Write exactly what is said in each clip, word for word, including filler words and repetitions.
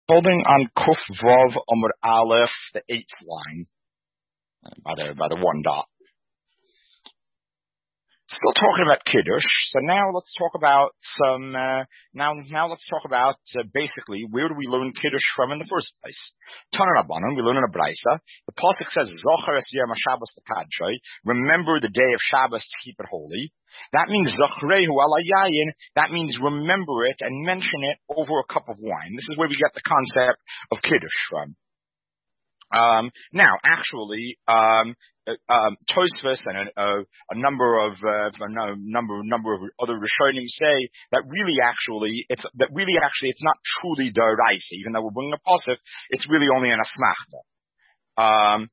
Holding on Kuf Vav Amr Aleph, the eighth line, by the, by the one dot. Still talking about Kiddush, so now let's talk about some, uh, now, now let's talk about, uh, basically, where do we learn Kiddush from in the first place? Tanan Rabbanan, we learn in a Braisa. The Pasuk says, Zocher es Yom HaShabbos l'Kadshei, remember the day of Shabbos to keep it holy. That means Zochrehu ala Yayin, that means remember it and mention it over a cup of wine. This is where we get the concept of Kiddush from. Um, now, actually, um, um, Tosfos and a, a, a number of uh, a number number of other Rishonim say that really, actually, it's that really, actually, it's not truly d'oraisa. Even though we're bringing a pasuk, it's really only an asmachta. Um,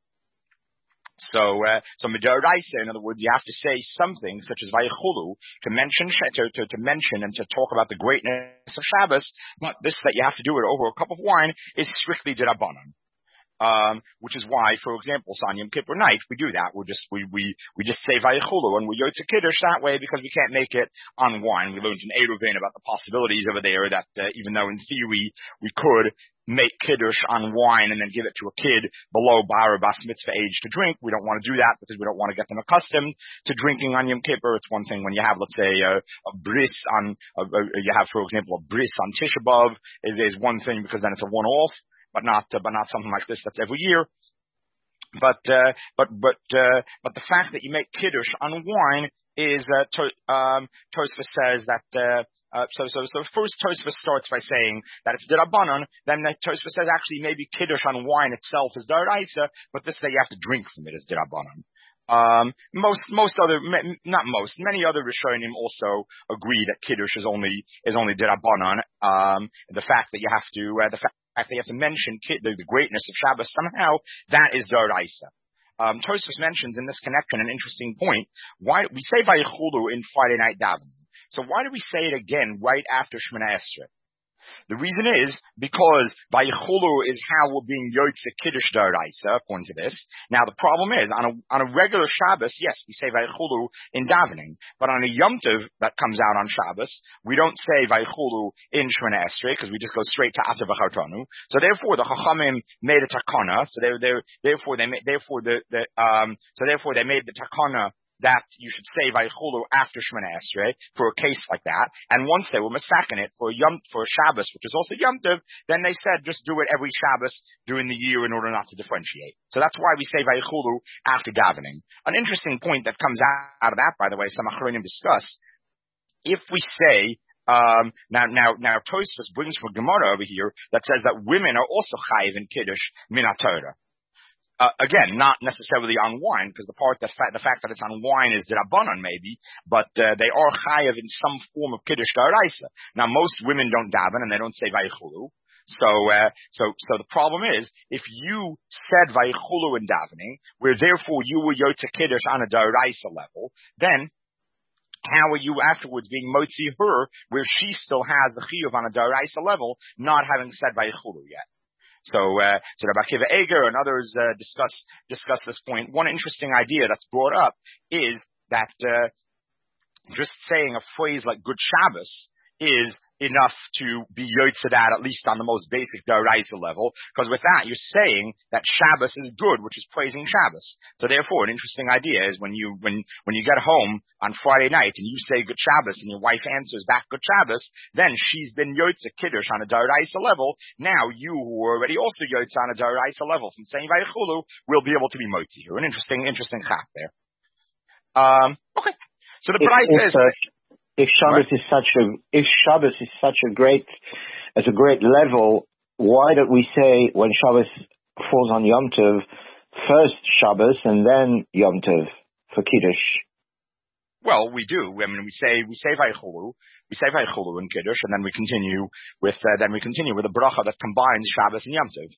so, uh, so d'oraisa, in other words, you have to say something such as vayichulu to mention to, to to mention and to talk about the greatness of Shabbos. But this that you have to do it over a cup of wine is strictly d'Rabbanan. Um, which is why, for example, on Yom Kippur night, we do that. We just, we, we, we just say Vayichulu and we Yotze Kiddush that way because we can't make it on wine. We learned in Eruvin about the possibilities over there that, uh, even though in theory we could make Kiddush on wine and then give it to a kid below Bar or Bas Mitzvah age to drink, we don't want to do that because we don't want to get them accustomed to drinking on Yom Kippur. It's one thing when you have, let's say, a, a bris on, a, a, you have, for example, a bris on Tisha B'Av is, is one thing because then it's a one-off. But not, uh, but not something like this that's every year. But, uh, but, but, uh, but the fact that you make Kiddush on wine is, uh, to, um, Tosfos says that, uh, uh, so, so, so first Tosfos starts by saying that it's d'Rabbanan, then Tosfos says actually maybe Kiddush on wine itself is d'oraisa, but this that you have to drink from it is d'Rabbanan. Um, most, most other, not most, many other Rishonim also agree that Kiddush is only, is only d'Rabbanan. Um, the fact that you have to, uh, the fact If they have to mention the, the greatness of Shabbos somehow, that is d'oraisa. Um, Tosfos mentions in this connection an interesting point. Why we say Vayichulu in Friday night davening? So why do we say it again right after Shemona Esrei? The reason is because Vayichulu is how we're being Yotze Kiddush d'oraisa, according to this. Now the problem is, on a, on a regular Shabbos, yes, we say Vayichulu in davening, but on a Yom Tov that comes out on Shabbos, we don't say Vayichulu in Shemona Esrei because we just go straight to Ata B'Chartanu. So therefore, the Chachamim made a takana. So they, they, therefore they made, therefore the, the um, so therefore they made the takana that you should say Vayichulu after Shemona Esrei for a case like that. And once they were mistaken it for Yom, for Shabbos, which is also Yom Tov, then they said just do it every Shabbos during the year in order not to differentiate. So that's why we say Vayichulu after davening. An interesting point that comes out of that, by the way, some Achronim discuss. If we say Um, now, now, now, Tosfos brings from Gemara over here that says that women are also chayiv in Kiddush min haTorah. Uh, again, not necessarily on wine, because the part that fa- the fact that it's on wine is d'Rabbanan maybe, but uh, they are chayav in some form of Kiddush d'oraisa. Now, most women don't daven and they don't say Vayichulu. So, uh, so, so the problem is, if you said Vayichulu in davening, where therefore you were Yotze Kiddush on a d'oraisa level, then how are you afterwards being motzi her, where she still has the chiyuv on a d'oraisa level, not having said Vayichulu yet? So, uh, so Rabbi Akiva Eger and others uh, discuss discuss this point. One interesting idea that's brought up is that uh, just saying a phrase like "Good Shabbos" is enough to be yotze that, at least on the most basic d'oraisa level, because with that you're saying that Shabbos is good, which is praising Shabbos. So therefore, an interesting idea is when you when when you get home on Friday night and you say Good Shabbos and your wife answers back Good Shabbos, then she's been yotze Kiddush on a d'oraisa level. Now you, who are already also yotze on a d'oraisa level from saying Vayichulu, will be able to be motzi here. An interesting interesting chap there. Um, okay, so the price says. If Shabbos right. is such a if Shabbos is such a great as a great level, why don't we say when Shabbos falls on Yom Tov, first Shabbos and then Yom Tov for Kiddush? Well, we do. I mean, we say we say Vayichulu, we say Vayichulu in Kiddush, and then we continue with uh, then we continue with a bracha that combines Shabbos and Yom Tov.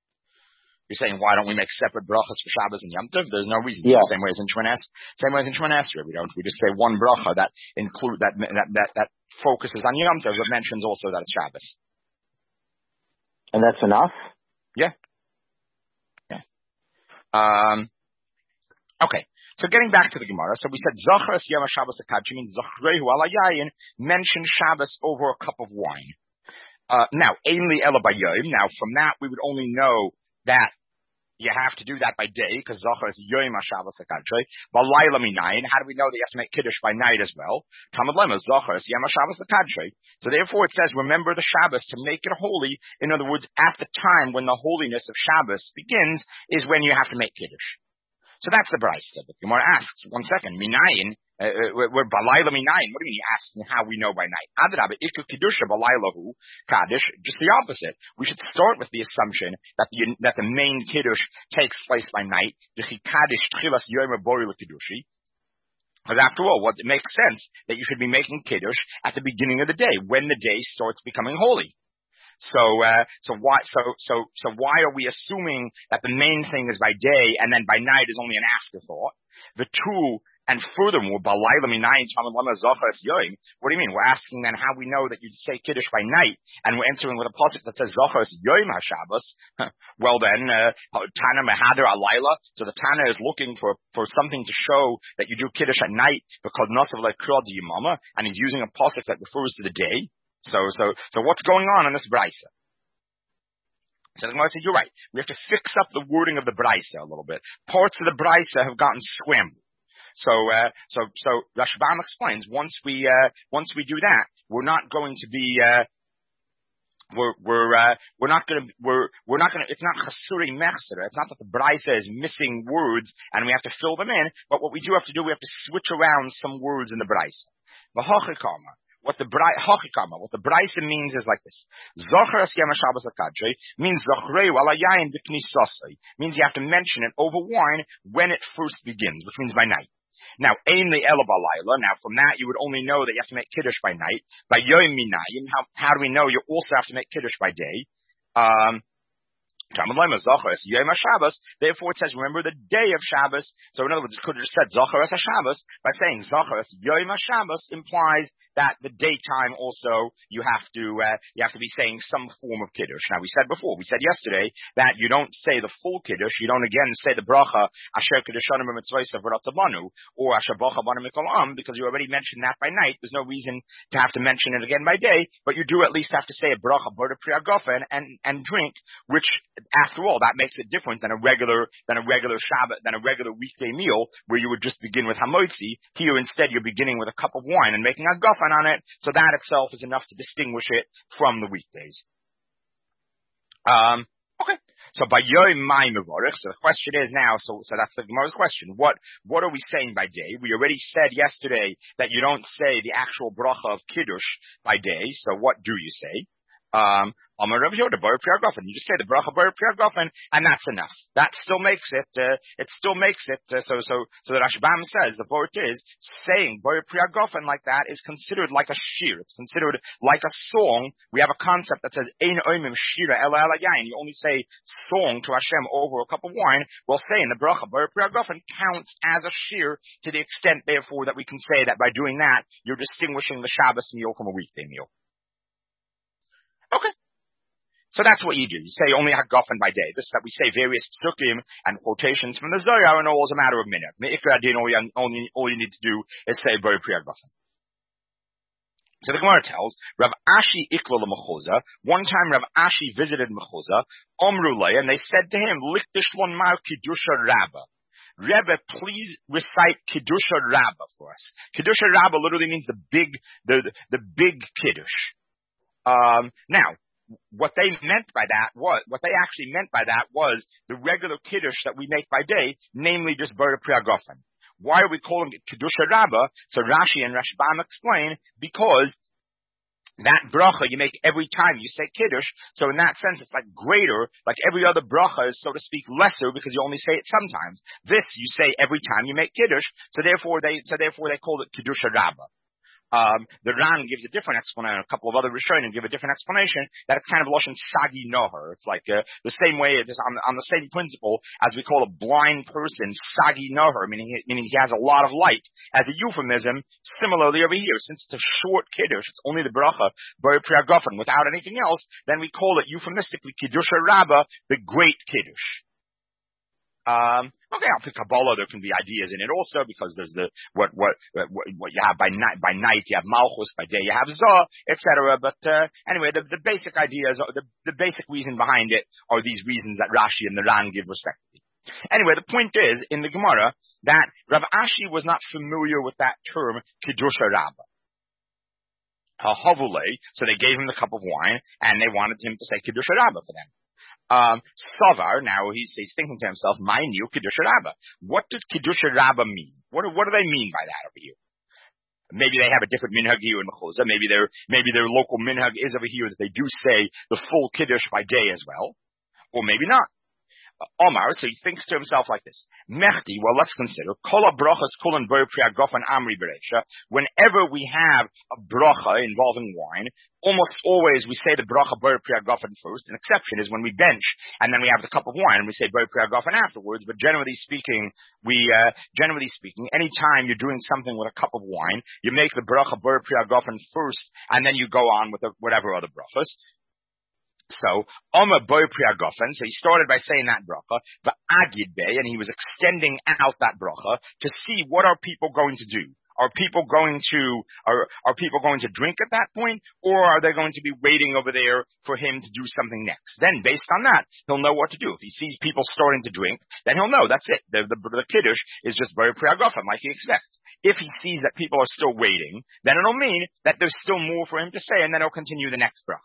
You're saying, why don't we make separate brachas for Shabbos and Yom Tov? There's no reason. Yeah. Same way as in Shemona Esrei. Same way as in Shemona Esrei. We don't. We just say one bracha that include that that that, that focuses on Yom Tov, but mentions also that it's Shabbos. And that's enough? Yeah. Yeah. Um. Okay. So getting back to the Gemara, so we said Zachras Yom Shabbos Akadshi means Zachrehu ala Yayin, mention Shabbos over a cup of wine. Uh, now, ainli ela bayom. Now, from that, we would only know that you have to do that by day, because Zachar is Yom HaShabbos HaKadrei. Balayla minayin. How do we know that you have to make Kiddush by night as well? Talmud Lema, Zachar is Yom HaShabbos HaKadrei. So therefore it says, remember the Shabbos to make it holy. In other words, at the time when the holiness of Shabbos begins is when you have to make Kiddush. So that's the Brisa. The Gemara asks, one second, minayin, uh, we're balayla minayin. What do you mean asking how we know by night? Adrabah, ikku kiddusha balaylahu kaddish. Just the opposite. We should start with the assumption that the, that the main Kiddush takes place by night. Because after all, what it makes sense that you should be making Kiddush at the beginning of the day, when the day starts becoming holy. So, uh, so why, so, so, so why are we assuming that the main thing is by day and then by night is only an afterthought? The two, and furthermore, balayla minayin talmud lama zachar yoim. What do you mean? We're asking then how we know that you say Kiddush by night, and we're answering with a pasuk that says zachar yoim haShabbos. Well then, uh, Tana mehader alayla. So the Tana is looking for, for something to show that you do Kiddush at night because nosav lekrod yimama, and he's using a pasuk that refers to the day. So, so, so what's going on in this Brisa? So the Gemara said, you're right. We have to fix up the wording of the Brisa a little bit. Parts of the Brisa have gotten scrambled. So, uh, so, so Rashbam explains, once we, uh, once we do that, we're not going to be, uh, we're, we're, uh, we're not gonna, we're, we're not gonna, it's not chasuri mechsera. It's not that the Brisa is missing words and we have to fill them in, but what we do have to do, we have to switch around some words in the Brisa. V'hachikama. What the Hachikama, what the Brisa means is like this. Zachar es Yom HaShabbos HaKadrei means Zachreu ala yayin b'knisasai. Means you have to mention it over wine when it first begins, which means by night. Now, ein le'ela balayla. Now, from that, you would only know that you have to make Kiddush by night. By Yom Minayim, how, how do we know you also have to make Kiddush by day? Um, Therefore it says, remember the day of Shabbos. So in other words, it could have just said Zachar es Shabbos by saying Zachar es Yom HaShabbos implies that the daytime also you have to uh, you have to be saying some form of Kiddush. Now we said before, we said yesterday that you don't say the full Kiddush, you don't again say the bracha Asher Kiddushanim B'Mitzvaysav V'Ratzavanu or Asher Bacha Banu Mikol Am, because you already mentioned that by night. There's no reason to have to mention it again by day, but you do at least have to say a bracha B'Rei Pri Hagafen and and drink, which after all, that makes it different than a regular, than a regular Shabbat, than a regular weekday meal where you would just begin with hamotzi. Here instead you're beginning with a cup of wine and making a guffin on it, so that itself is enough to distinguish it from the weekdays. Um, okay. So by Yom Mai Mevorich, so the question is now, so, so that's the Gemara's question. What, what are we saying by day? We already said yesterday that you don't say the actual bracha of Kiddush by day, so what do you say? Um, Amar Rav Yehuda, Bar Pri Hagafen. You just say the bracha Bar Pri Hagafen, and that's enough. That still makes it, uh, it still makes it, uh, so, so, so the Rashbam says, the vort is, saying Bar Pri Hagafen like that is considered like a shir. It's considered like a song. We have a concept that says, Ein oimim shira ela ela yain. You only say song to Hashem over a cup of wine. Well, saying the bracha Bar Pri Hagafen counts as a shir to the extent, therefore, that we can say that by doing that, you're distinguishing the Shabbos meal from a weekday meal. Okay. So that's what you do. You say only hagafen by day. This is that we say various psukim and quotations from the Zohar, and all is a matter of minute. Me'ikra din, all you, only, all you need to do is say Bar Pri Hagafen. So the Gemara tells, Rav Ashi ikla l'mechuza. One time Rav Ashi visited Mechuza, Omru lei, and they said to him, Likdishwan mar Kiddusha Rabba. Rebbe, please recite Kiddusha Rabba for us. Kiddusha Rabba literally means the big, the, the, the big Kiddush. Um, now, what they meant by that was, what they actually meant by that was the regular Kiddush that we make by day, namely just Bar Pri Hagafen. Why are we calling it Kiddusha Rabba? So Rashi and Rashbam explain, because that bracha you make every time you say Kiddush, so in that sense it's like greater, like every other bracha is, so to speak, lesser because you only say it sometimes. This you say every time you make Kiddush, so therefore they, so therefore they called it Kiddusha Rabba. Um, the Ran gives a different explanation, a couple of other Rishonim give a different explanation, that it's kind of Lashon Sagi Noher. It's like, uh, the same way, it is on, on the same principle as we call a blind person Sagi Noher, meaning he, meaning he has a lot of light, as a euphemism. Similarly over here, since it's a short Kiddush, it's only the bracha, Bar Pri Hagafen, without anything else, then we call it euphemistically Kiddusha Rabba, the great Kiddush. Um, okay, I'll pick Kabbalah. There can be ideas in it also because there's the what what what, what you have by night. By night you have Malchus. By day you have Zah, et cetera. But uh, anyway, the, the basic ideas, the the basic reason behind it are these reasons that Rashi and the Ran give respectively. Anyway, the point is in the Gemara that Rav Ashi was not familiar with that term Kiddush Rabbah. So they gave him the cup of wine and they wanted him to say Kiddush Rabbah for them. Um, Savar, now he's, he's thinking to himself, my new Kiddush Rabbah. What does Kiddush Rabbah mean? What, what do they mean by that over here? Maybe they have a different minhag here in Mechuzah. Maybe their, maybe their local minhag is over here that they do say the full Kiddush by day as well. Or maybe not. Omar, so he thinks to himself like this. Mechti, well, let's consider. Kol brachas kulan ber priagofan amri bereisha. Whenever we have a bracha involving wine, almost always we say the bracha ber priagofan first. An exception is when we bench, and then we have the cup of wine, and we say ber priagofan afterwards. But generally speaking, we, uh, generally speaking, anytime you're doing something with a cup of wine, you make the bracha ber priagofan first, and then you go on with the, whatever other brachas. So, Omer Boy Priagofen, so he started by saying that bracha, but Agid Bey, and he was extending out that bracha to see what are people going to do. Are people going to, are, are people going to drink at that point, or are they going to be waiting over there for him to do something next? Then, based on that, he'll know what to do. If he sees people starting to drink, then he'll know that's it. The, the, the Kiddush is just Boy Priagofen, like he expects. If he sees that people are still waiting, then it'll mean that there's still more for him to say, and then he'll continue the next bracha.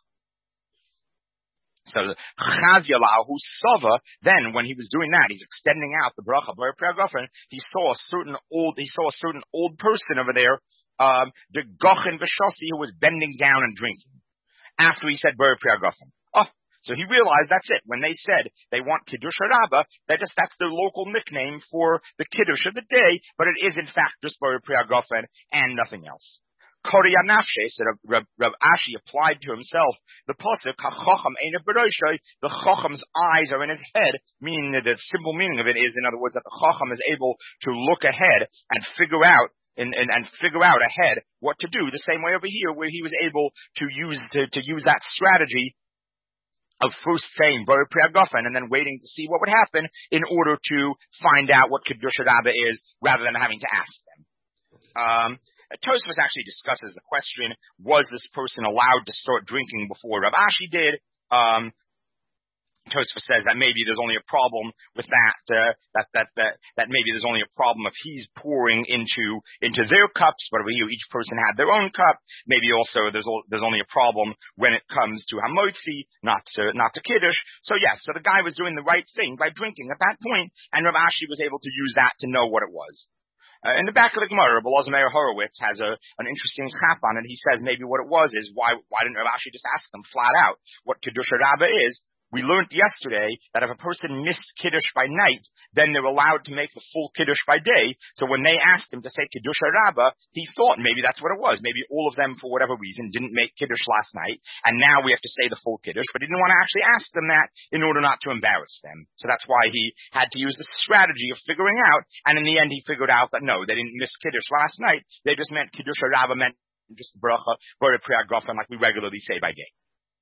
So Chazyalah, who Sava, then when he was doing that, he's extending out the bracha Ber Priagofen. He saw a certain old, he saw a certain old person over there, um, the Gochin V'Shasi, who was bending down and drinking after he said Ber Priagofen. Oh, so he realized that's it. When they said they want Kiddush Rabbah, that just that's their local nickname for the Kiddush of the day, but it is in fact just Ber Priagofen and nothing else. Korya Nafshe, said Rav, Rav Ashi applied to himself the pasuk, HaChacham Eina B'Roshai, the Chacham's eyes are in his head, meaning that the simple meaning of it is, in other words, that the Chacham is able to look ahead and figure out and, and, and figure out ahead what to do, the same way over here where he was able to use to, to use that strategy of first saying Ber Priagofen and then waiting to see what would happen in order to find out what Kiddush Rabbah is rather than having to ask them. Um, Tosfos actually discusses the question, was this person allowed to start drinking before Rav Ashi did? Um, Tosfos says that maybe there's only a problem with that, uh, that, that, that, that maybe there's only a problem if he's pouring into, into their cups, but each person had their own cup. Maybe also there's, there's only a problem when it comes to Hamotzi, not to, not to Kiddush. So yeah, so the guy was doing the right thing by drinking at that point, and Rav Ashi was able to use that to know what it was. Uh, in the back of the Gemara, Elazar Meir Horowitz has a, an interesting chap on it. He says maybe what it was is why, why didn't Rav Ashi just ask them flat out what Kiddush Rabbah is? We learned yesterday that if a person missed Kiddush by night, then they're allowed to make the full Kiddush by day. So when they asked him to say Kiddush Rabbah, he thought maybe that's what it was. Maybe all of them, for whatever reason, didn't make Kiddush last night, and now we have to say the full Kiddush, but he didn't want to actually ask them that in order not to embarrass them. So that's why he had to use the strategy of figuring out, and in the end he figured out that no, they didn't miss Kiddush last night. They just meant Kiddush Rabbah meant just bracha, Ber Priagofen, like we regularly say by day.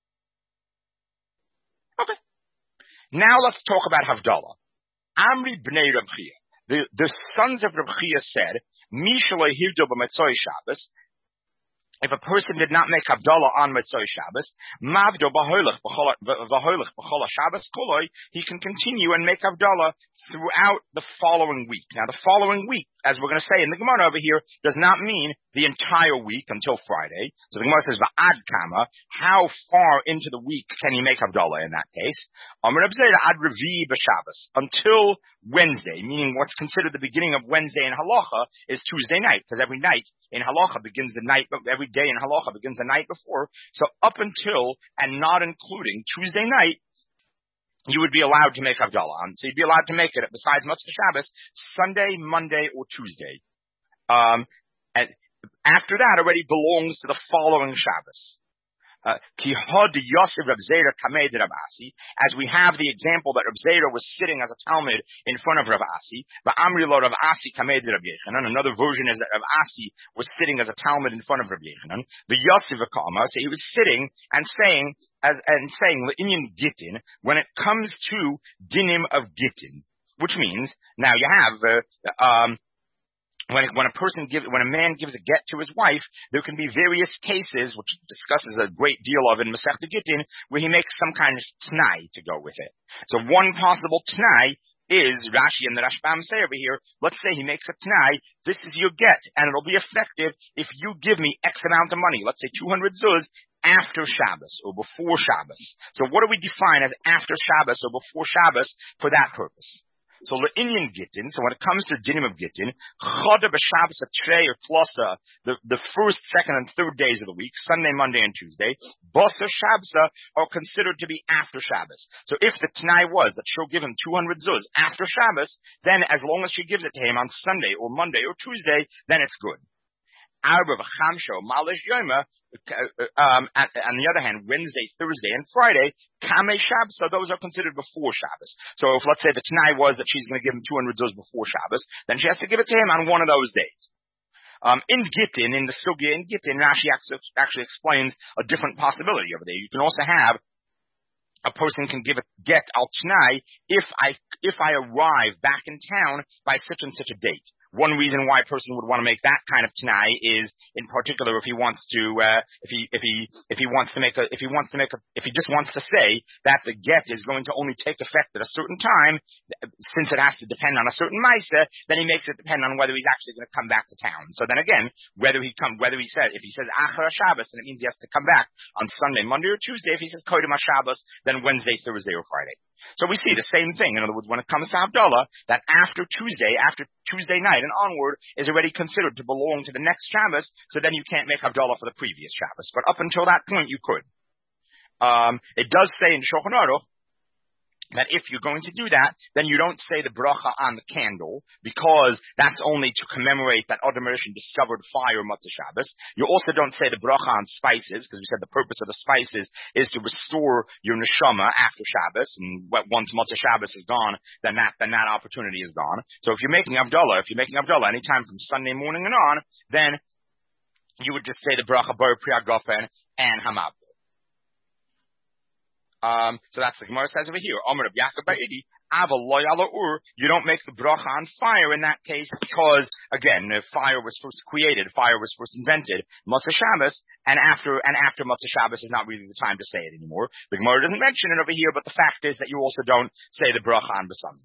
Okay. Now let's talk about Havdalah. Amri b'nei Rav Chia. The, the sons of Rav Chia said, Mishalei hivdil b'Motzei Shabbos. If a person did not make Havdalah on Motzei Shabbos, Mavdo b'Holich b'Chol Shabbos Koloi, he can continue and make Havdalah throughout the following week. Now the following week, as we're going to say in the Gemara over here, does not mean the entire week until Friday. So the Gemara says, Va'ad Kama, how far into the week can you make Havdalah in that case? Amar Reb Zera ad Revi b'Shabbos, until Wednesday, meaning what's considered the beginning of Wednesday in Halacha is Tuesday night, because every night in Halacha begins the night, every day in Halacha begins the night before. So up until and not including Tuesday night, you would be allowed to make Havdalah on. So you'd be allowed to make it, besides Motzei Shabbos, Sunday, Monday, or Tuesday. Um, and after that already belongs to the following Shabbos. Ki hod Yosef Reb Zera kamei de Rav Asi, as we have the example that Reb Zera was sitting as a Talmud in front of Rav Asi. Va'amri lo Rav Asi kamei de Rav Yechanan. Another version is that Rav Asi was sitting as a Talmud in front of Rav Yechanan. The Yosef Akama, so he was sitting and saying as and saying Inyan Gittin, when it comes to dinim of Gittin. which means now you have uh, um, when when a person gives when a man gives a get to his wife, there can be various cases which discusses a great deal of in Masechta Gittin where he makes some kind of t'nai to go with it. So one possible t'nai is Rashi and the Rashbam say over here. Let's say he makes a t'nai. This is your get, and it'll be effective if you give me X amount of money. Let's say two hundred zuz after Shabbos or before Shabbos. So what do we define as after Shabbos or before Shabbos for that purpose? So the Indian Gittin, so when it comes to dinim of Gittin, Choda b'Shabbos Trey or Tlosa, the, the first, second, and third days of the week, Sunday, Monday, and Tuesday, Bosa Shabbos are considered to be after Shabbos. So if the T'nai was that she'll give him two hundred zuz after Shabbos, then as long as she gives it to him on Sunday or Monday or Tuesday, then it's good. Arba v'chamsho malish yoma. Um, on the other hand, Wednesday, Thursday, and Friday, Kamei Shabbos, so those are considered before Shabbos. So if, let's say, the T'nai was that she's going to give him two hundred zuz before Shabbos, then she has to give it to him on one of those days. Um, in Gittin, in the Sugya in Gittin, Rashi actually explains a different possibility over there. You can also have a person can give a get al T'nai if I, if I arrive back in town by such and such a date. One reason why a person would want to make that kind of t'nai is, in particular, if he wants to, uh, if he, if he, if he wants to make a, if he wants to make a, if he just wants to say that the get is going to only take effect at a certain time, since it has to depend on a certain ma'aseh, then he makes it depend on whether he's actually going to come back to town. So then again, whether he come, whether he said, if he says achar Shabbos, then it means he has to come back on Sunday, Monday, or Tuesday. If he says kodem Shabbos, then Wednesday, Thursday, or Friday. So we see the same thing. In other words, when it comes to Havdalah, that after Tuesday, after Tuesday night and onward, is already considered to belong to the next Shabbos, so then you can't make Havdalah for the previous Shabbos. But up until that point, you could. Um, it does say in Shulchan Aruch that if you're going to do that, then you don't say the bracha on the candle, because that's only to commemorate that Adam Rishon discovered fire Motzei Shabbos. You also don't say the bracha on spices, because we said the purpose of the spices is to restore your neshama after Shabbos, and once Motzei Shabbos is gone, then that then that opportunity is gone. So if you're making Havdalah, if you're making Havdalah anytime from Sunday morning and on, then you would just say the bracha bar Pri Hagafen and Hamab. Um, so that's the Gemara says over here. Omer of Yaakov Ba'idi, Ava lo yala ur. You don't make the bracha on fire in that case, because again, the fire was first created, fire was first invented, Motzei Shabbos, and after and after Motzei Shabbos is not really the time to say it anymore. The Gemara doesn't mention it over here, but the fact is that you also don't say the bracha on B'Samim.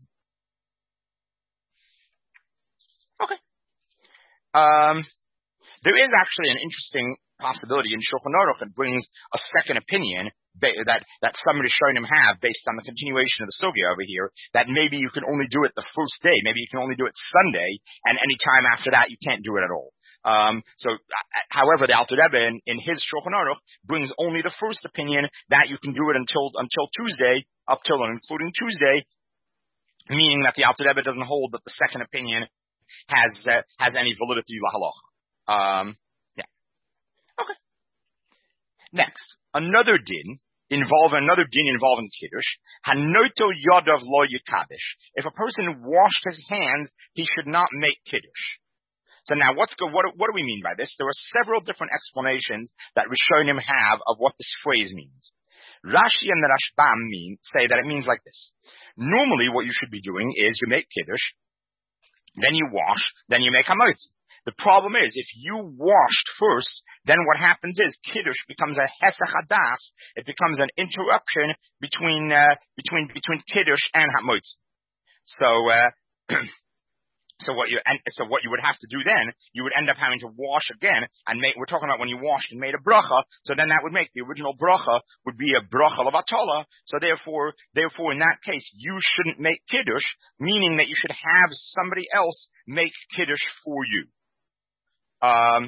Okay. Um, there is actually an interesting possibility in Shulchan Aruch that brings a second opinion that that some Rishonim have based on the continuation of the sugya over here, that maybe you can only do it the first day, maybe you can only do it Sunday, and any time after that you can't do it at all. Um, so, however, the Alter Rebbe in, in his Shulchan Aruch brings only the first opinion that you can do it until until Tuesday, up till and including Tuesday, meaning that the Alter Rebbe doesn't hold that the second opinion has uh, has any validity lahalach. Um, yeah. Okay. Next, another din involving another din involving kiddush. Hanoto yadav lo yikabish. If a person washed his hands, he should not make kiddush. So now, what's go, what, what do we mean by this? There are several different explanations that Rishonim have of what this phrase means. Rashi and the Rashbam mean say that it means like this. Normally, what you should be doing is you make kiddush, then you wash, then you make hamotzi. The problem is, if you washed first, then what happens is kiddush becomes a hesach hadas. It becomes an interruption between uh, between between kiddush and hamotzi. So, uh, so what you and so what you would have to do then, you would end up having to wash again and make. We're talking about when you washed and made a bracha. So then that would make the original bracha would be a bracha levatala. So therefore, therefore, in that case, you shouldn't make kiddush, meaning that you should have somebody else make kiddush for you. Um,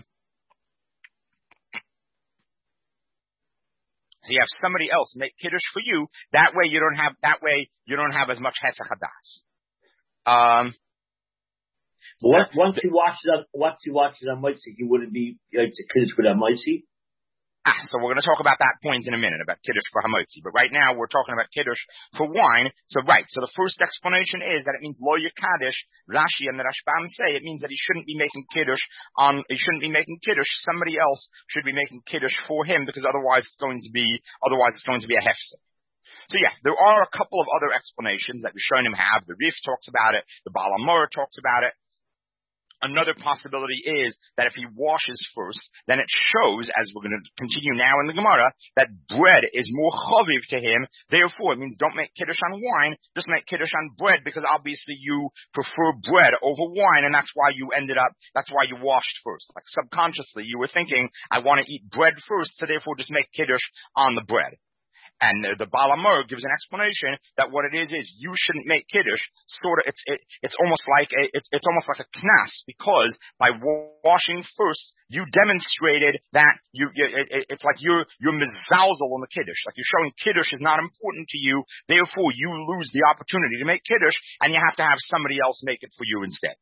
so you have somebody else make kiddush for you. That way you don't have, that way you don't have as much hesach hadas. Um, once, once he washes up, once he washes on Motzei, he wouldn't be, like, to kiddush with a Motzei? Ah, so we're going to talk about that point in a minute, about kiddush for hamotzi. But right now we're talking about kiddush for wine. So right, so the first explanation is that it means lo yikadish. Rashi and the Rashbam say it means that he shouldn't be making kiddush on, he shouldn't be making kiddush. Somebody else should be making kiddush for him, because otherwise it's going to be, otherwise it's going to be a hefsek. So yeah, there are a couple of other explanations that Rishonim have. The Rif talks about it. The Baal HaMaor talks about it. Another possibility is that if he washes first, then it shows, as we're going to continue now in the Gemara, that bread is more chaviv to him. Therefore, it means don't make kiddush on wine, just make kiddush on bread, because obviously you prefer bread over wine, and that's why you ended up, that's why you washed first. Like subconsciously, you were thinking, I want to eat bread first, so therefore just make kiddush on the bread. And uh, the Baal HaMaor gives an explanation that what it is is you shouldn't make kiddush. Sort of, it's it, it's almost like a, it's it's almost like a knas, because by washing first, you demonstrated that you. you it, it's like you're you're mizalzel on the kiddush, like you're showing kiddush is not important to you. Therefore, you lose the opportunity to make kiddush, and you have to have somebody else make it for you instead.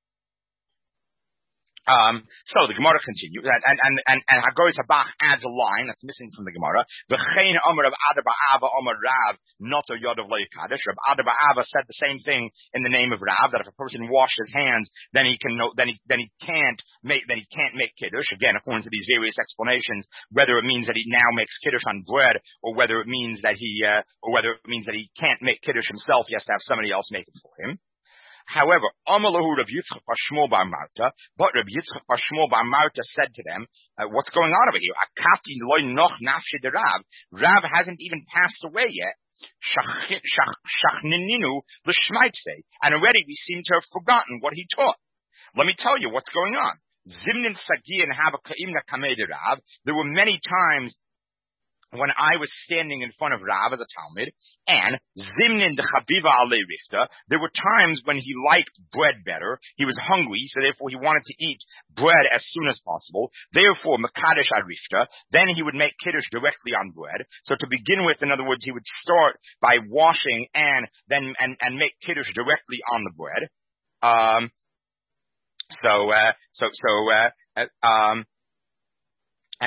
Um, so the Gemara continues, and, and, and, and, and Hagoy Sabach adds a line that's missing from the Gemara. V'chein Omer of Adar Ba'ava Omer Rav, not a Yod of Lo Yikadosh. Rav Adar Ba'ava said the same thing in the name of Rav, that if a person washes his hands, then he can, then he, then he can't make, then he can't make Kiddush. Again, according to these various explanations, whether it means that he now makes Kiddush on bread, or whether it means that he, uh, or whether it means that he can't make Kiddush himself, he has to have somebody else make it for him. However, Amalahu Rav Yitzchak Bar Shmuel Bar Marta, but Rav Yitzchak Bar Shmuel Bar Marta said to them, uh, what's going on over here? Akati loy noch nafshi de Rav. Rav hasn't even passed away yet. Shachninu l'shmaitse. And already we seem to have forgotten what he taught. Let me tell you what's going on. Zimnin Sagi and Havakaim Nakameh de Rav. There were many times when I was standing in front of Rav as a Talmud, and Zimnin de Chaviva Ale Rifta, there were times when he liked bread better. He was hungry, so therefore he wanted to eat bread as soon as possible. Therefore, Mekadesh Arifta, then he would make Kiddush directly on bread. So to begin with, in other words, he would start by washing and then and, and make Kiddush directly on the bread. Um, so, uh, so, so, uh, uh um, And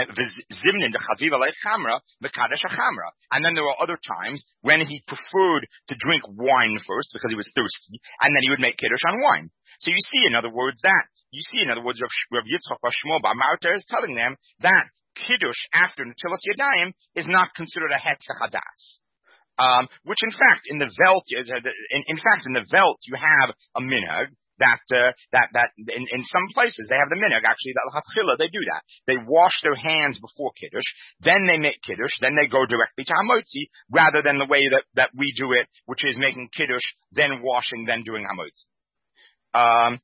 then there were other times when he preferred to drink wine first because he was thirsty, and then he would make kiddush on wine. So you see, in other words, that you see, in other words, Rav Yitzchak Bar Shmuel Bar Marta is telling them that kiddush after Netilas Yadayim is not considered a hetzach hadas. Um, which in fact, in the Velt, in, in fact, in the Velt, you have a minhag. That, uh, that, that, in, in some places, they have the minhag, actually, that l'chatchila, they do that. They wash their hands before Kiddush, then they make Kiddush, then they go directly to Hamotzi, rather than the way that, that we do it, which is making Kiddush, then washing, then doing Hamotzi. Um,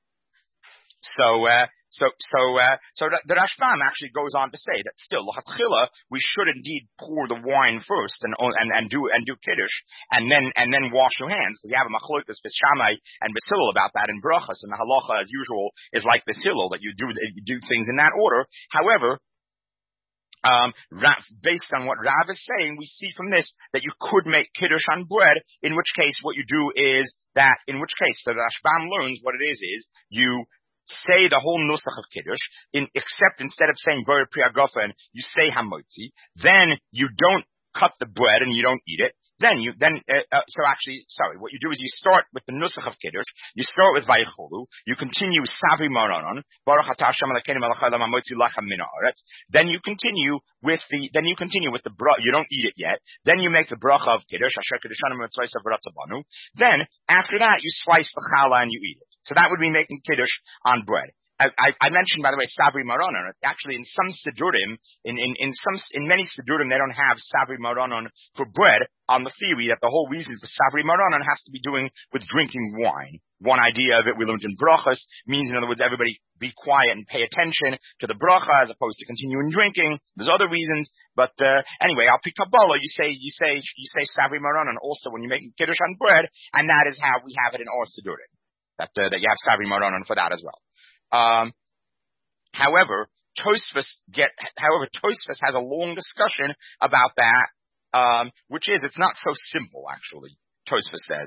so, uh, So, so, uh, so the, the Rashbam actually goes on to say that still, l'chatchila, we should indeed pour the wine first and, and, and do, and do kiddush, and then, and then wash your hands. Because you have a machlokas Beis Shammai and Beis Hillel about that in brachas, and the halacha, as usual, is like Beis Hillel, that you do, you do things in that order. However, Um, based on what Rav is saying, we see from this that you could make kiddush on bread, in which case what you do is that, in which case the Rashbam learns what it is, is you say the whole nusach of kiddush, in, except instead of saying bar pri hagafen, you say hamotzi, then you don't cut the bread and you don't eat it. Then you, then, uh, uh, so actually, sorry, what you do is you start with the nusach of kiddush, you start with vayicholu, you continue savri maranon, baruch atah Hashem Elokeinu melech haolam hamotzi lachem min haaretz, then you continue with the, then you continue with the bracha, you don't eat it yet, then you make the bracha of kiddush, asher kiddushanim mitzvayis avratzabanu, then, after that, you slice the challah and you eat it. So that would be making kiddush on bread. I, I, I mentioned, by the way, Savri Maranon. Actually, in some Sidurim, in, in, in some, in many Sidurim, they don't have Savri Maranon for bread, on the theory that the whole reason for Savri Maranon has to be doing with drinking wine. One idea of it we learned in brachas means, in other words, everybody be quiet and pay attention to the bracha as opposed to continuing drinking. There's other reasons, but uh, anyway, al pi Kabbalah, you say you say you say Savri Maranon also when you're making kiddush on bread, and that is how we have it in our Sidurim. That uh, that you have Savri Maranon for that as well. Um, however, Tosfos get, however, Tosfos has a long discussion about that, um, which is, it's not so simple, actually, Tosfos says.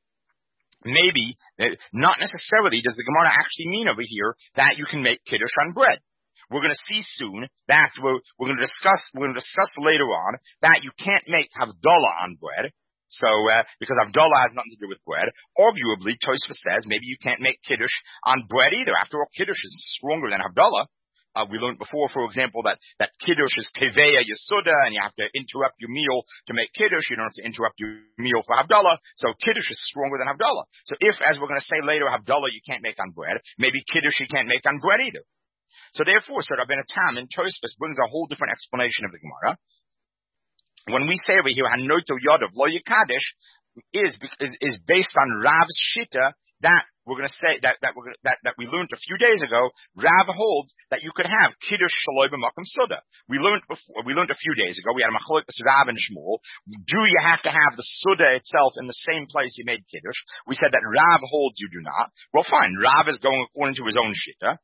Maybe, not necessarily does the Gemara actually mean over here that you can make kiddush on bread. We're going to see soon that we're, we're going to discuss, we're going to discuss later on that you can't make havdalah on bread. So, uh, because Havdalah has nothing to do with bread, arguably, Tosfos says maybe you can't make Kiddush on bread either. After all, Kiddush is stronger than Havdalah. Uh, we learned before, for example, that, that Kiddush is Teveya Yesuda, and you have to interrupt your meal to make Kiddush. You don't have to interrupt your meal for Havdalah. So Kiddush is stronger than Havdalah. So if, as we're going to say later, Havdalah you can't make on bread, maybe Kiddush you can't make on bread either. So therefore, so Rabbeinu Tam in Tosfos brings a whole different explanation of the Gemara. When we say over here, Hanoto Yadav Lo Yikadesh, is, is, is based on Rav's Shita, that we're going to say that that, we're gonna, that that we learned a few days ago. Rav holds that you could have Kiddush Shaloi b'Makom Suda. We learned before. We learned a few days ago. We had a Machlokes Rav and Shmuel. Do you have to have the Suda itself in the same place you made Kiddush? We said that Rav holds you do not. Well, fine. Rav is going according to his own Shita.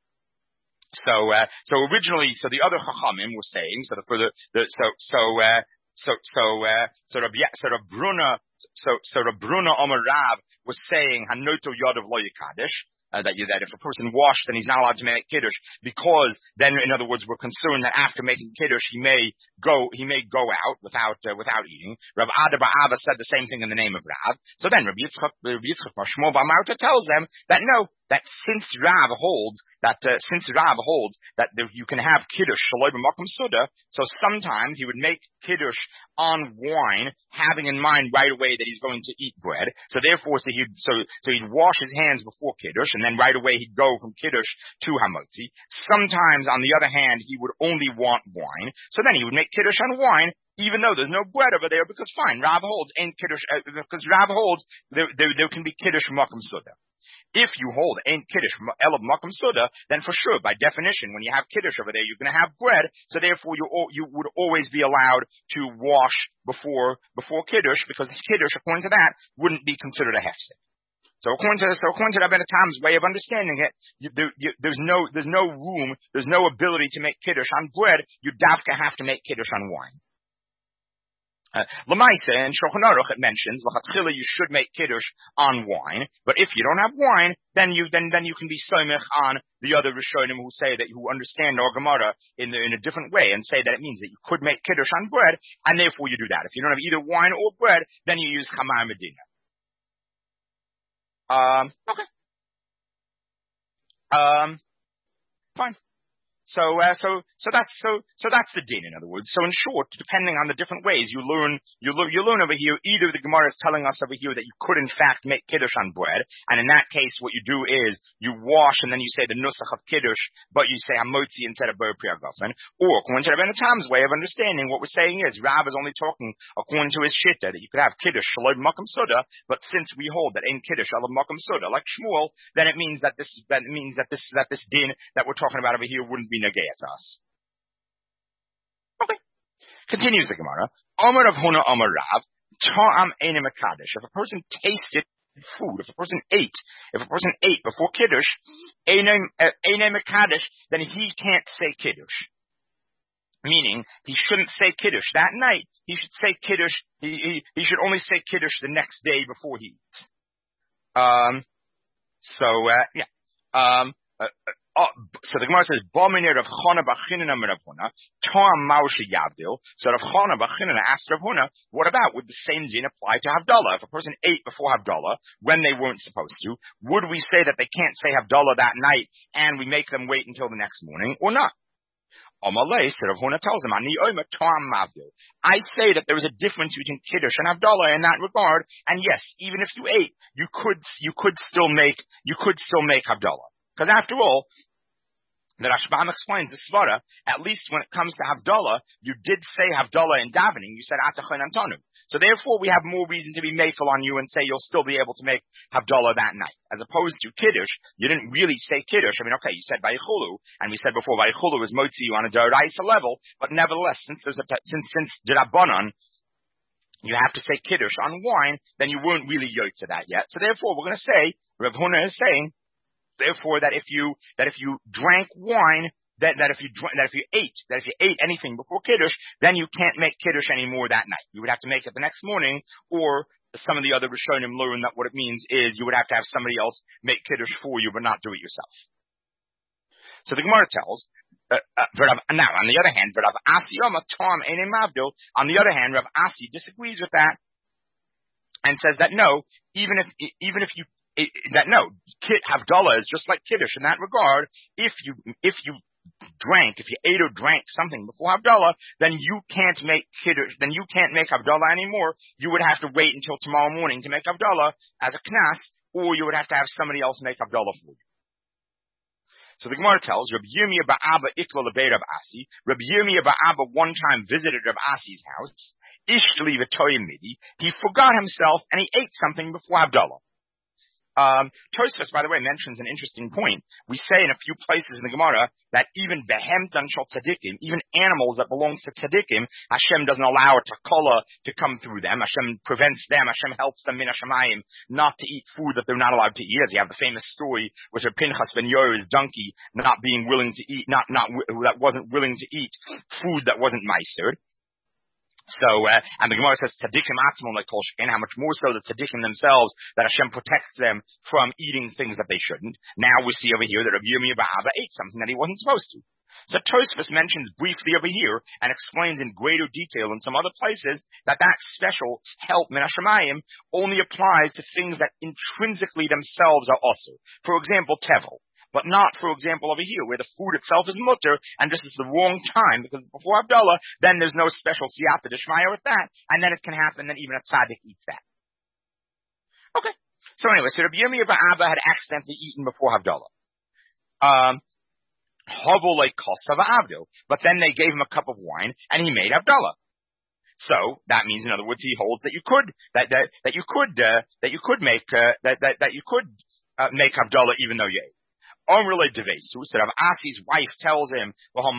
So, uh, so originally, so the other Chachamim were saying, so the, for the, the so, so, uh, so, so, uh, so Rabbi, so Rabbi Bruna, so, so Rabbi Bruna Omer Rav was saying, Hanoto Yadav Lo Yikadesh, uh, that you, that if a person washed, then he's not allowed to make Kiddush, because then, in other words, we're concerned that after making Kiddush, he may go, he may go out without, uh, without eating. Rav Ada bar Abba said the same thing in the name of Rav. So then Rabbi Yitzchak, Rabbi Yitzchak bar Shmuel bar Marta tells them that no, that since Rav holds, that, uh, since Rav holds that there, you can have Kiddush Shaloi b'Makom Suda, so sometimes he would make Kiddush on wine, having in mind right away that he's going to eat bread. So therefore, so he'd, so, so he'd wash his hands before Kiddush, and then right away he'd go from Kiddush to Hamotzi. Sometimes, on the other hand, he would only want wine, so then he would make Kiddush on wine, even though there's no bread over there, because fine, Rav holds, ain't Kiddush, uh, because Rav holds, there, there, there can be Kiddush Makom Suda. If you hold ain't Kiddush Elav Makom Suda, then for sure, by definition, when you have Kiddush over there, you're going to have bread, so therefore you you would always be allowed to wash before before Kiddush, because Kiddush, according to that, wouldn't be considered a hefsek. So according to so according to Rabbeinu Tam's way of understanding it, you, there, you, there's no there's no room, there's no ability to make Kiddush on bread. You davka have to make Kiddush on wine. Uh, Lamaisa and Shulchan Aruch it mentions l'chatchila you should make Kiddush on wine, but if you don't have wine, then you then then you can be somech on the other Rishonim who say that who understand our Gemara in the, in a different way and say that it means that you could make Kiddush on bread, and therefore you do that. If you don't have either wine or bread, then you use Chamar Medina. Um, okay. Um, fine. So, uh, so, so that's, so, so that's the din, in other words. So in short, depending on the different ways you learn, you learn, you learn over here, either the Gemara is telling us over here that you could in fact make Kiddush on bread, and in that case what you do is you wash and then you say the nusach of Kiddush, but you say hamotzi instead of ber priya gafen. Or according to Rabbeinu Tam's way of understanding, what we're saying is, Rav is only talking according to his shitta, that you could have Kiddush shaloi b'makom suda, but since we hold that in Kiddush alav makom suda, like Shmuel, then it means that this, that means that this, that this din that we're talking about over here wouldn't be negaya to us. Okay. Continues the Gemara. Omer of Huna Omer Rav, Ta'am Eine Mekadesh. If a person tasted food, if a person ate, if a person ate before Kiddush, Eine Mekadesh, then he can't say Kiddush. Meaning, he shouldn't say Kiddush that night. He should say Kiddush, he, he, he should only say Kiddush the next day before he eats. Um, so, uh, yeah. Um, uh, Oh, so the Gemara says, "Bomine Rav Chana bar Chinina Rav Huna, Tom Maushi Yavdil." So Rav Chana bar Chinina asked Rav Huna, "What about would the same din apply to Havdalah? If a person ate before Havdalah when they weren't supposed to, would we say that they can't say Havdalah that night and we make them wait until the next morning, or not?" Amalei, so Rav Huna tells him, "Ani oima Tom Mavdil." I say that there is a difference between Kiddush and Havdalah in that regard, and yes, even if you ate, you could you could still make you could still make Havdalah. Because after all, the Rashbam explains the Svara, at least when it comes to Havdalah, you did say Havdalah in davening, you said Atachon Antonu. So therefore we have more reason to be mayful on you and say you'll still be able to make Havdalah that night. As opposed to Kiddush, you didn't really say Kiddush. I mean, okay, you said Vayichulu, and we said before Vayichulu is Motzi on a D'oraisa level, but nevertheless, since there's a, since, since D'Rabbanan, you have to say Kiddush on wine, then you weren't really yoked to that yet. So therefore we're going to say, Rav Huna is saying, therefore, that if you that if you drank wine, that that if you drank, that if you ate, that if you ate anything before Kiddush, then you can't make Kiddush anymore that night. You would have to make it the next morning, or some of the other Rishonim learn that what it means is you would have to have somebody else make Kiddush for you, but not do it yourself. So the Gemara tells. Uh, uh, now, on the other hand, Rav Asi Tom Mavdil. On the other hand, Rav Asi disagrees with that and says that no, even if even if you It, that no, Havdalah is just like Kiddush in that regard. If you if you drank, if you ate or drank something before Havdalah, then you can't make Kiddush, then you can't make Havdalah anymore. You would have to wait until tomorrow morning to make Havdalah as a knas, or you would have to have somebody else make Havdalah for you. So the Gemara tells, Rabbi Yirmiyah Ba'aba Ikla Lebei Rav Asi. Rabbi Yirmiyah Ba'aba one time visited Rav Asi's house. Ishtli v'toyim midi. He forgot himself and he ate something before Havdalah. Um, Tosfos, by the way, mentions an interesting point. We say in a few places in the Gemara that even behemtan shel tzaddikim, even animals that belong to tzaddikim, Hashem doesn't allow a takala to come through them. Hashem prevents them. Hashem helps them min hashamayim not to eat food that they're not allowed to eat. As you have the famous story with Pinchas ben Yair's donkey not being willing to eat, not not that wasn't willing to eat food that wasn't meiser. So, uh, and the Gemara says, tzaddikim atzmon like kol sheken, how much more so the tzaddikim themselves, that Hashem protects them from eating things that they shouldn't. Now we see over here that Rabbi Yirmiyah Ba'aba ate something that he wasn't supposed to. So Tosfos mentions briefly over here and explains in greater detail in some other places that that special help min hashamayim only applies to things that intrinsically themselves are also. For example, tevel. But not, for example, over here, where the food itself is mutter, and just it's the wrong time, because before Havdalah, then there's no special siyata d'shmaya with that, and then it can happen that even a tzaddik eats that. Okay. So anyway, so Rabbi Yirmiyah Ba'aba had accidentally eaten before Havdalah. Um, but then they gave him a cup of wine, and he made Havdalah. So that means, in other words, he holds that you could, that, that, that you could, uh, that you could make, uh, that, that, that you could, uh, make Havdalah even though you ate. Unrelated to Vase, who said, Asi's wife tells him,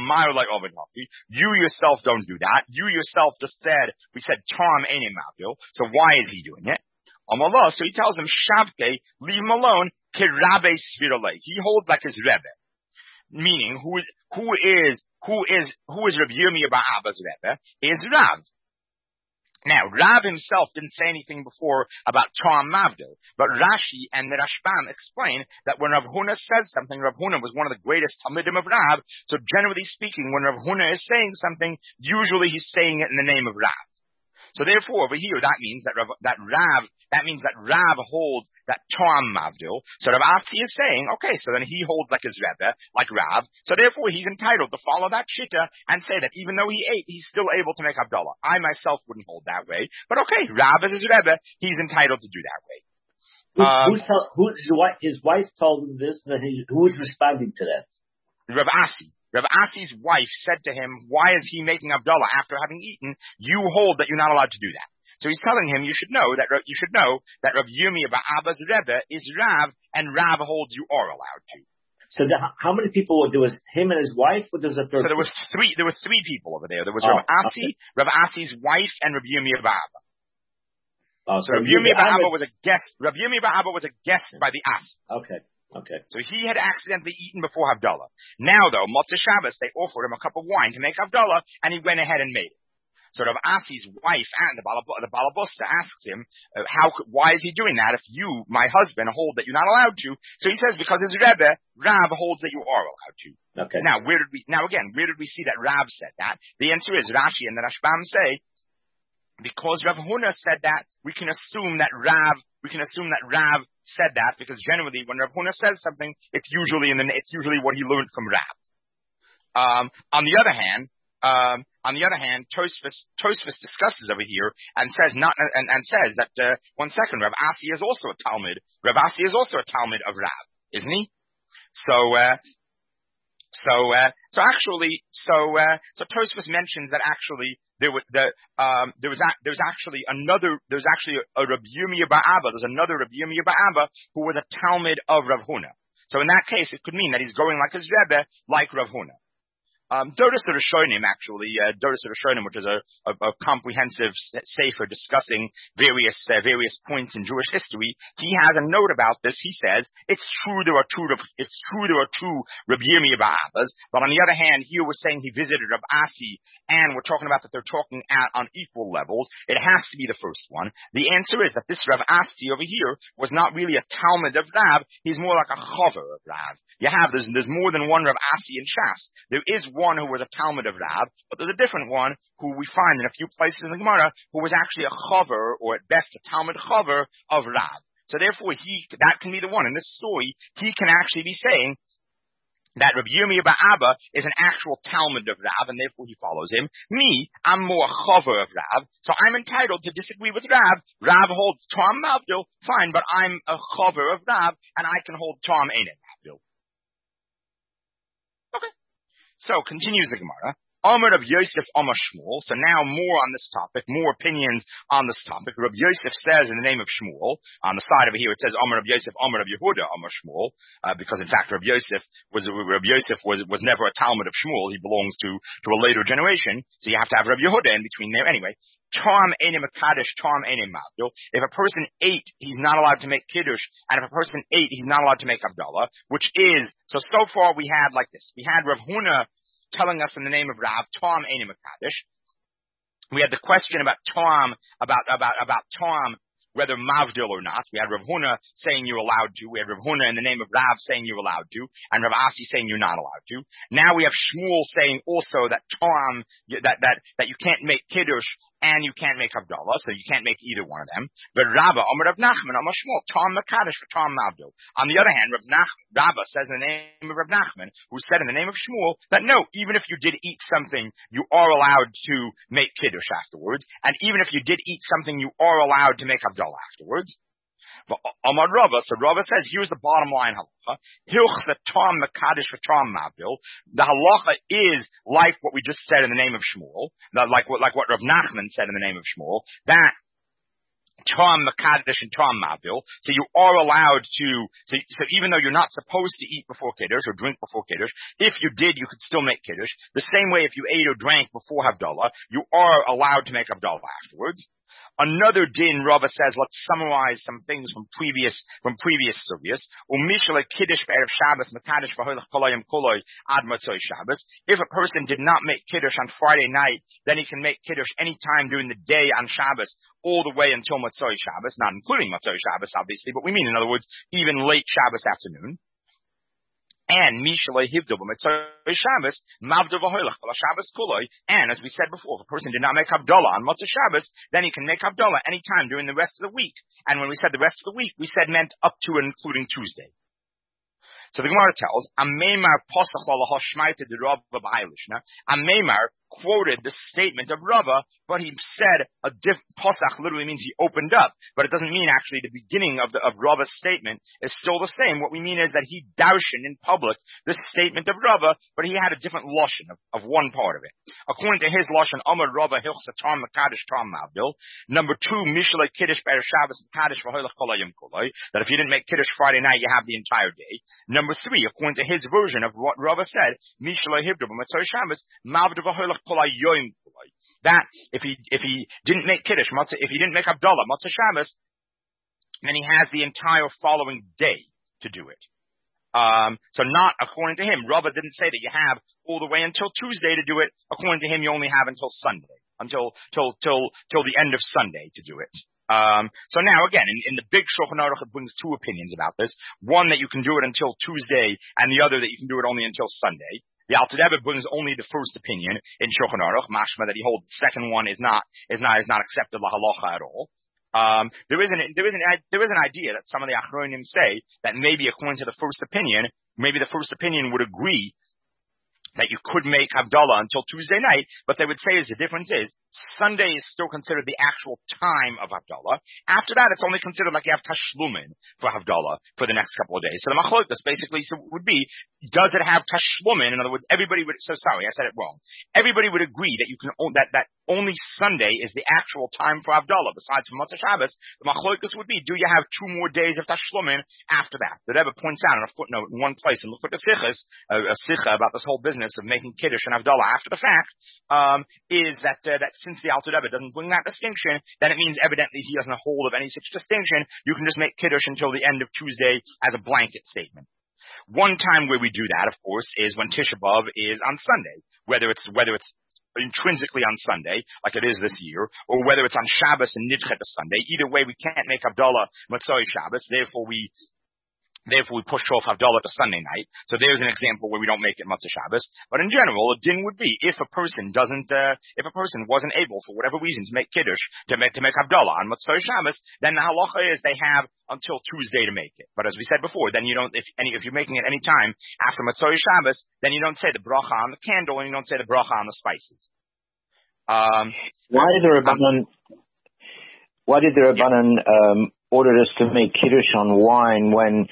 you yourself don't do that. You yourself just said, we said, Tom ain't mavdil, so why is he doing it? Amallah, so he tells him, Shavke, leave him alone, Kirabe Svirale. He holds like his Rebbe. Meaning, who is, who is, who is, who is Rabbi Yirmiyah Ba'aba's Rebbe? Is Rav. Now, Rav himself didn't say anything before about Tom Mavdo, but Rashi and the Rashbam explain that when Rav Huna says something, Rav Huna was one of the greatest Talmidim of Rav, so generally speaking, when Rav Huna is saying something, usually he's saying it in the name of Rav. So therefore, over here, that means that Rav, that Rav, that means that Rav holds that Tom Mavdil. So Rav Asi is saying, okay, so then he holds like his Rebbe, like Rav. So therefore, he's entitled to follow that shitta and say that even though he ate, he's still able to make Havdalah. I myself wouldn't hold that way, but okay, Rav is his Rebbe, he's entitled to do that way. Who, Um, who's tell, who's his wife? His wife told him this, and he, who is responding to that? Rav Asi. Rav Asi's wife said to him, why is he making Havdalah after having eaten? You hold that you're not allowed to do that. So he's telling him, you should know that you should know that Rav Yirmiyah Ba'aba's Rebbe is Rav, and Rav holds you are allowed to. So the, how many people? There was him and his wife, or there was a third? So there was three. There were three people over there. There was oh, Rav Asi, okay. Rav Asi's wife, and Rav Yirmiyah Ba'aba. Oh, so, so Rav Yirmiyah Ba'aba was a guest. Rav Yirmiyah Ba'aba was a guest by the Asi. Okay. Okay. So he had accidentally eaten before Havdalah. Now, though, Motzei Shabbos, they offered him a cup of wine to make Havdalah, and he went ahead and made it. So Rav Asi's wife and the Balab- the Balabusta asks him, uh, how, why is he doing that if you, my husband, hold that you're not allowed to? So he says, because his Rebbe, Rav, holds that you are allowed to. Okay. Now, where did we, now again, where did we see that Rav said that? The answer is Rashi and the Rashbam say, because Rav Huna said that, we can assume that Rav, we can assume that Rav said that, because generally when Rav Huna says something, it's usually in the, it's usually what he learned from Rav. Um, on the other hand, um, on the other hand, Tosfos, Tosfos discusses over here and says not, and, and says that, uh, one second, Rav Asi is also a Talmud. Rav Asi is also a Talmud of Rav, isn't he? So, uh, so, uh, so actually, so, uh, so Tosfos mentions that actually, There was the um there was a, there was actually another there was actually a, a Rabbi Yirmiyah Ba'aba. There's another Rabbi Yirmiyah Ba'aba who was a Talmud of Rav Huna. So in that case, it could mean that he's going like his Rebbe, like Rav Huna. Um, Doros Rishonim, actually, uh, Doros Rishonim, which is a, a, a comprehensive sefer discussing various uh, various points in Jewish history, he has a note about this. He says it's true there are two it's true there are two Rabbi Yirmiyah Ba'abas, but on the other hand, here we're saying he visited Rav Asi, and we're talking about that they're talking at on equal levels. It has to be the first one. The answer is that this Rav Asi over here was not really a Talmud of Rav. He's more like a Chaver of Rav. You have, there's, there's more than one Rav Asi in Shas. There is one who was a Talmud of Rav, but there's a different one who we find in a few places in the Gemara who was actually a Chaver, or at best a Talmud Chaver of Rav. So therefore he, that can be the one. In this story, he can actually be saying that Rabbi Yirmiyah bar Abba is an actual Talmud of Rav, and therefore he follows him. Me, I'm more chaver of Rav, so I'm entitled to disagree with Rav. Rav holds Tom Mavdil, fine, but I'm a chaver of Rav, and I can hold Tom Einem Mavdil. Okay. So, continues the Gemara. Omer of Yosef Omer Shmuel. So now more on this topic, more opinions on this topic. Rabbi Yosef says in the name of Shmuel, on the side over here it says Omer of Yosef, Omer of Yehuda, Omer Shmuel, uh, because in fact Rabbi Yosef was, Rabbi Yosef was, was never a Talmud of Shmuel. He belongs to, to a later generation. So you have to have Rabbi Yehuda in between there. Anyway, Tom Einem Makadosh, Tom Einem Mavdil. If a person ate, he's not allowed to make Kiddush, and if a person ate, he's not allowed to make Havdalah, which is, so, so far we had like this. We had Rav Huna telling us in the name of Rav, Tom Einem Makadosh. We had the question about Tom, about, about, about Tom, whether Mavdil or not. We had Rav Huna saying you're allowed to. We had Rav Huna in the name of Rav saying you're allowed to, and Rav Asi saying you're not allowed to. Now we have Shmuel saying also that Tom, that, that, that you can't make Kiddush and you can't make Havdalah, so you can't make either one of them. But Rabba, Omer Rav Nachman, Omer Shmuel, Tom Makadosh for Tom Mavdil. On the other hand, Rav Nachman, Rabba says in the name of Rav Nachman, who said in the name of Shmuel, that no, even if you did eat something, you are allowed to make Kiddush afterwards, and even if you did eat something, you are allowed to make Havdalah afterwards. But Amar Rava, so Rava says, here's the bottom line halacha. Hilch the Tom Makadosh for Tom Mavdil. The halacha is like what we just said in the name of Shmuel, like what, like what Rav Nachman said in the name of Shmuel, that Tom Makadosh and Tom Mavdil. So you are allowed to, so, so even though you're not supposed to eat before Kiddush or drink before Kiddush, if you did, you could still make Kiddush. The same way if you ate or drank before Havdalah, you are allowed to make Havdalah afterwards. Another din, Rava says, let's summarize some things from previous, from previous sugyas. Umishal Kiddush Erev Shabbos, Makadosh V'Hoilach Kolayim Koloi Ad Motzoi Shabbos. If a person did not make Kiddush on Friday night, then he can make Kiddush any time during the day on Shabbos, all the way until Motzoi Shabbos, not including Motzoi Shabbos, obviously, but we mean, in other words, even late Shabbos afternoon. And Mishalei Hivdil B'Motzoi Shabbos, Mavdil V'Hoilach Kol Shabbos Kuloi. And as we said before, if a person did not make Havdalah on Motzoi Shabbos, then he can make Havdalah any time during the rest of the week. And when we said the rest of the week, we said meant up to and including Tuesday. So the Gemara tells, Ameimar Posach L'Laho Shmaita de Rava B'Eilishna. Ameimar quoted the statement of Rava, but he said a diff, Posach literally means he opened up, but it doesn't mean actually the beginning of the, of Rava's statement is still the same. What we mean is that he darshan in public this statement of Rava, but he had a different lashon of, of one part of it. According to his lashon, Amar Rava Hilchsa Tom Makadosh Tom Mavdil. Number two, Mishalei Kiddush Be'er Shabbos Makadosh V'Hoilach Kolayim Koloi. That if you didn't make Kiddush Friday night, you have the entire day. Number three, according to his version of what Rava said, Mishalei Hivdil B'Motzoi Shabbos Mavdil V'Hoilach Kolayim Koloi. That if he if he didn't make Kiddush, if he didn't make Havdalah, Motzei Shabbos, then he has the entire following day to do it. Um, so not according to him. Rava didn't say that you have all the way until Tuesday to do it. According to him, you only have until Sunday, until till till till the end of Sunday to do it. Um, so now again, in, in the big Shulchan Aruch, it brings two opinions about this. One that you can do it until Tuesday, and the other that you can do it only until Sunday. The Alter Rebbe brings only the first opinion in Shulchan Aruch, mashma that he holds the second one is not is not is not accepted la halacha at all. Um, there is an there is an there is an idea that some of the Achronim say that maybe according to the first opinion, maybe the first opinion would agree that you could make Havdalah until Tuesday night, but they would say is the difference is Sunday is still considered the actual time of Havdalah. After that, it's only considered like you have Tashlumin for Havdalah for the next couple of days. So the Machlokes basically would be, does it have Tashlumin? In other words, everybody would, so sorry, I said it wrong. Everybody would agree that you can, that, that only Sunday is the actual time for Havdalah. Besides for Motzei Shabbos, the Machlokes would be, do you have two more days of Tashlumin after that? The Rebbe points out in a footnote in one place, and look at the Sichas, a, a Sicha about this whole business of making Kiddush and Havdalah after the fact, um, is that, uh, that since the Alter Rebbe doesn't bring that distinction, then it means evidently he doesn't hold of any such distinction. You can just make Kiddush until the end of Tuesday as a blanket statement. One time where we do that, of course, is when Tisha B'Av is on Sunday, whether it's, whether it's intrinsically on Sunday, like it is this year, or whether it's on Shabbos and Nidchet to Sunday. Either way, we can't make Havdalah Motzoi Shabbos, therefore we Therefore, we push off Havdalah to Sunday night. So there's an example where we don't make it Motzei Shabbos. But in general, a din would be if a person doesn't, uh, if a person wasn't able for whatever reason to make Kiddush, to make, to make Havdalah on Motzei Shabbos, then the halacha is they have until Tuesday to make it. But as we said before, then you don't, if any, if you're making it any time after Motzei Shabbos, then you don't say the bracha on the candle and you don't say the bracha on the spices. Um, why did the Rabbanan, why did the Rabbanan, um, order us to make Kiddush on wine when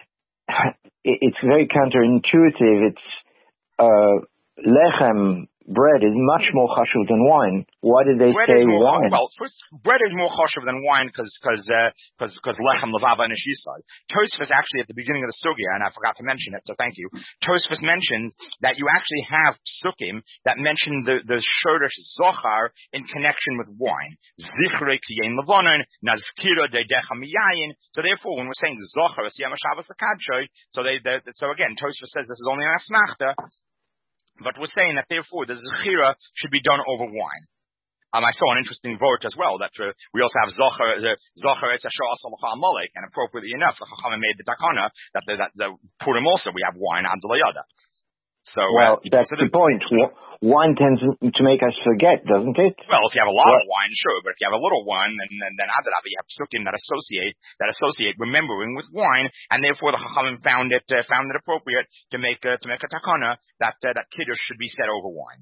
it's very counterintuitive? It's, uh, lechem, bread, is much more chashuv than wine. Why did they bread say more, wine? Well, first, bread is more chashuv than wine because, because, uh, because, because lechem, levava, and ishisai. Tosfos actually at the beginning of the sugya, and I forgot to mention it, so thank you. Tosfos mentions that you actually have psukim that mention the, the shoresh zochar in connection with wine. Zichrei kiyein levonon, nazkira dedecha miyayin. So therefore, when we're saying zochar, siyam shabbos l'kadshoy, so they, they, so again, Tosfos says this is only an asmachta. But we're saying that therefore the zechira should be done over wine. Um, I saw an interesting vote as well that uh, we also have zocher the zocher es asher asal l'chamalek, and appropriately enough, the Chachamim made the takana that the, that the Purim also we have wine and delayada. So well, uh, that's so the, the point. Wine tends to make us forget, doesn't it? Well, if you have a lot what? of wine, sure, but if you have a little one, then then, then adarabah, you have psukim that associate that associate remembering with wine, and therefore the Chachamim found it uh, found it appropriate to make uh, to make a takana that uh, that kiddush should be said over wine.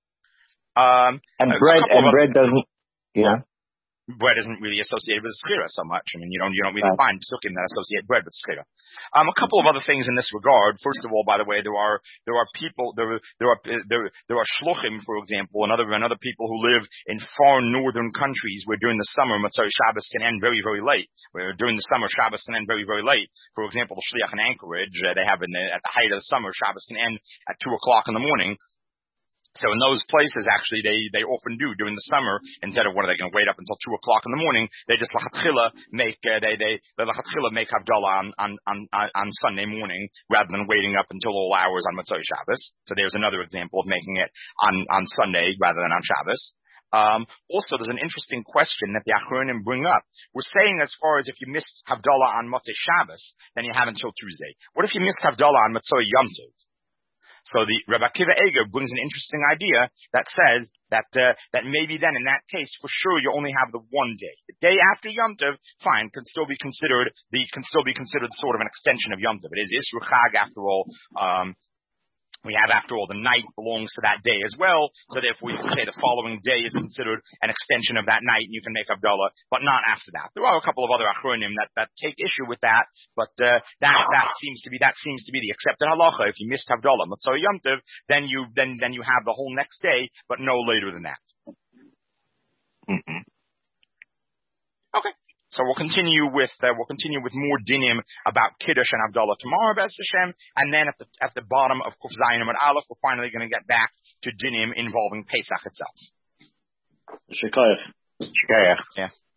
Um, and bread and of, bread doesn't, yeah. Bread isn't really associated with schira so much. I mean, you don't you don't really right. find psukim that associate bread with schira. Um, a couple of other things in this regard. First of all, by the way, there are there are people there there are there there are shluchim, for example, and other and other people who live in far northern countries where during the summer Motzei Shabbos can end very very late. Where during the summer Shabbos can end very very late. For example, the shliach in Anchorage, uh, they have in the, at the height of the summer Shabbos can end at two o'clock in the morning. So in those places, actually, they, they often do during the summer, instead of what are they going to wait up until two o'clock in the morning, they just lachatchila make, uh, they, they, they lachatchila make Havdalah on, on, on, on Sunday morning rather than waiting up until all hours on Motzei Shabbos. So there's another example of making it on, on Sunday rather than on Shabbos. Um, also, there's an interesting question that the Achronim bring up. We're saying as far as if you missed Havdalah on Motzei Shabbos, then you have until Tuesday. What if you missed Havdalah on Motzei Yom Tov? So the Rabbi Akiva Eger brings an interesting idea that says that uh, that maybe then in that case for sure you only have the one day. The day after Yom Tov, fine, can still be considered the can still be considered sort of an extension of Yom Tov. It is Isru Chag after all. Um, We have, after all, the night belongs to that day as well, so therefore you can say the following day is considered an extension of that night, and you can make Havdalah, but not after that. There are a couple of other achronim that, that take issue with that, but uh, that that seems to be that seems to be the accepted halacha. If you missed Havdalah, Motzei Yom Tov, then you then then you have the whole next day, but no later than that. Mm-hmm. Okay. So we'll continue with uh, we'll continue with more dinim about Kiddush and Havdalah tomorrow, B'ez Hashem, and then at the at the bottom of Kuf Zayin Amud Aleph, we're finally going to get back to dinim involving Pesach itself. Shekayach. Shekayach. Yeah.